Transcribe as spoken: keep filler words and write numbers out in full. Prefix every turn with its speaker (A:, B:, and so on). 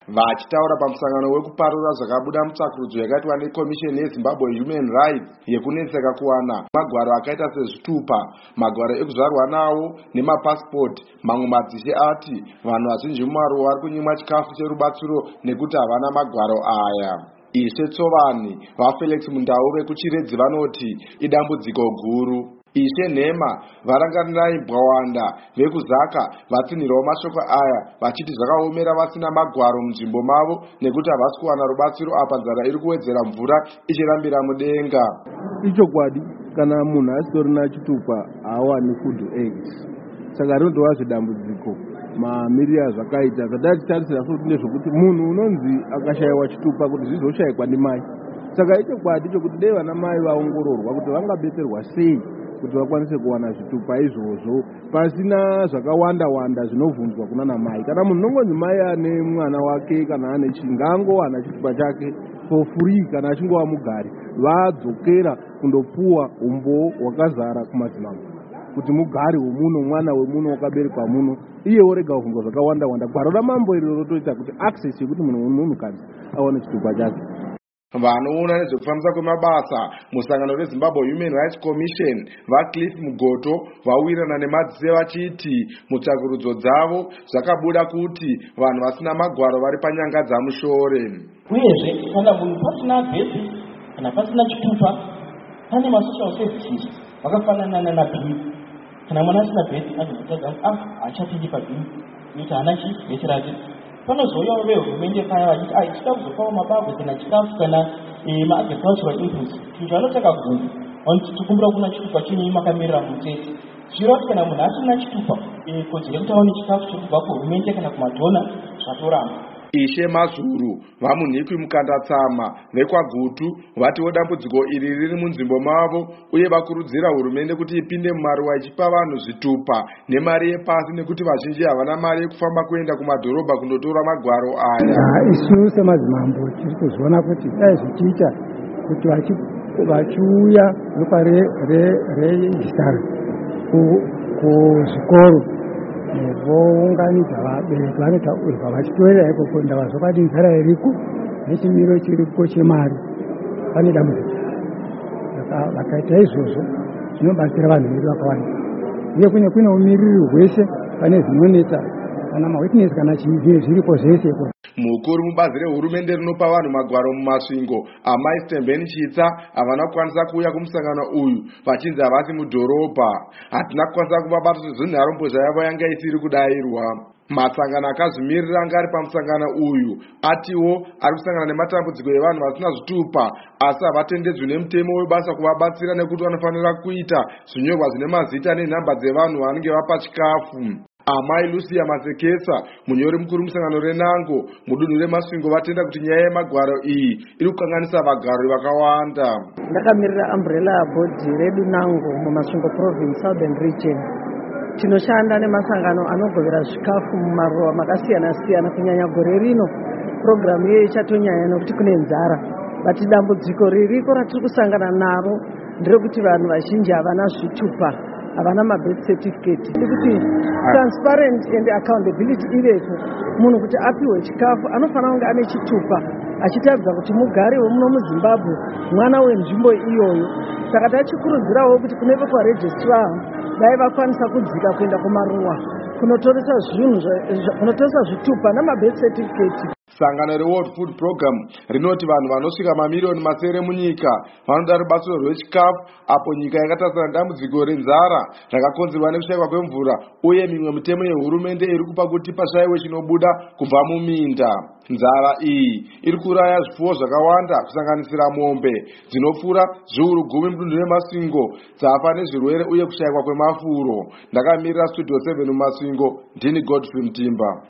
A: Vachitaura pamusangano wekuparura zvakabuda mutsvakurudzo yakaitwa nekomisheni yeZimbabwe Human Rights yekunetseka kuwana magwaro akaita sezvitupa, magwaro ekuzvarwa nawo nemapasipoti, mamwe madzishe ati vanhu vazhinji mumaruwa vari kunyimwa chikafu cherubatsiro nekuti havana magwaro aya. Ishe Tsovani vaFelix Mundau vekuchiredzi vanoti idambudziko guru. Ishe Nhema varangarinai Bwawanda vekuzaka vatsinhirawo mashoko aya vachiti zvakaomera vasina magwaro munzvimbo mavo nekuti havasi kuwana rubatsiro apa nzara iri kuwedzera mvura ichirambira mudenga.
B: Ichokwadi kana munhu asitorina chitupa haawani food aids. Saka rinotova zvedambudziko mamiriro azvakaita zvatati tarisira futi nezvokuti munhu unonzi akashayiwa chitupa kuti zvizoshayikwa ndimai. Saka ichokwadi chokuti dei vana mai vaongororwa kuti vangabetserwa sei kuti vakwanise kuwana zvitupa izvozvo pasina zvakawanda wanda zvinovhunzwa kunana mai. Kana munhu unongonzi mai ane mwana wake kana ane chingangowana chitupa chake for free kana achingova mugari vadzokera kundopuwa umbo hwakazara kumadzimambo kuti mugari wemuno mwana wemuno wakaberekwa muno iye orega kuvhunzwa zvakawanda wanda. Gwaro ramambo iri rotoita kuti access yekuti munhu munhukadzi awane chitupa chake.
A: Vanoona nezvekufambisa kwemabasa musangano reZimbabwe Human Rights Commission vaCliff Mugoto vawirana nemadzise vachiti mutsvakurudzo dzavo zvakabuda kuti vanhu vasina magwaro vari panyanga dzamushore.
C: Uyezve kana munhu pasina bhedhi kana pasina chitupa pane masocial services vakafanana naBhimu. Kana mwana asina bhedhi anozotadza ah hachapindi paBhimu kuti hana chibhedhi rake. Panozouyawo vehurumende paya vachiti ai tinoda kuzopawo mabagwe kana chikafu kana maagricultural inputs kuti vanotaka gunhu vanotikumbira kuna chitupa chinyi makamirira mutete. Zviro kuti kana munhu asina chitupa kodzero kuti aone chikafu chirikubva kuhurumende kana kumadhona zvatoramba.
A: Ishe Mazuru vamunhikwi Mukandatsama vekwaGutu vatiwo dambudziko iri riri munzvimbo mavo uye vakurudzira hurumende kuti ipinde mumaruwa ichipa vanhu zvitupa nemari yepasi nekuti vazhinji havana mari yekufamba kuenda kumadhorobha kundotora magwaro aya.
D: Isu semadzimambo tiri kuzviona kuti dai zvichiita kuti vachiuya ropa rejistara kuzvikoro vounganidza vabereki vanotaurwa vachitoera ikoko ndava zvakati nzara iriko nechimiro chiriko chemari pane dambudziko. Vakaita izvozvo zvinobatsira vanhu vedu vakawanda uye kune kune umiriri hwese pane zvinonetsa kana mawitness kana chii zviripo zvese.
A: Mukuru mubazi rehurumende rinopa vanhu magwaro mumasvingo amai Stembeni Chitsa havana kukwanisa kuuya kumusangano uyu vachinzi havasi mudhorobha. Hatina kukwanisa kuvabata kuti zvinharo mbozha yavo yanga isiri kudayirwa. Masangano akazvimirira anga ari pamusangano uyu atiwo ari kusangana nematambudziko evanhu vasina zvitupa asi havatendedzwi nemutemo webasa kuvabatsira nekuti vanofanira kuita zvinyorwa zvine mazita nenhamba dzevanhu vanenge vapa chikafu. Amai Lucia Masekesa munyori mukuru musangano renango mudunhu remasvingo vatenda kuti nyaya yemagwaro iyi iri kukanganisa vagari vakawanda.
E: Ndakamirira umbrella board redu nango mumasvingo province southern region. Tinoshanda nemasangano anogovera zvikafu mumaruwa makasiyana siyana kunyanya gore rino program yeyo ichatonyanya nekuti kune nzara. Bati dambudziko ririko ratiri kusangana naro nderekuti vanhu vazhinji havana zvitupa havana mabirth certificate. Kuti transparent and accountability ivepo munhu kuti apiwe chikafu anofanira kunge ane chitupa achitaridza kuti mugari wemuno muZimbabwe mwana wenzvimbo iyoyo. Saka tachikurudzirawo kuti kune vekwaregistrar dai vakwanisa kudzika kuenda kumaruwa kunotoresa zvinhu kunotoresa zvitupa namabirth certificate.
A: Sangano reWorld Food Program rinoti vanhu vanosvika mamiliyoni masere munyika vanoda rubatsiro rwechikafu apo nyika yakatarisana dambudziko renzara rakakonzerwa nekushayikwa kwemvura uye mimwe mitemo yehurumende iri kupa kuti pashayiwe chinobuda kubva muminda. Nzara iyi iri kuraya zvipfuwo zvakawanda kusanganisira mombe dzinopfuura zviuru gumi mudunhu remasvingo dzafa nezvirwere uye kushayikwa kwemafuro. Ndakamirira Studio seven mumasvingo ndini Godfrey Mutimba.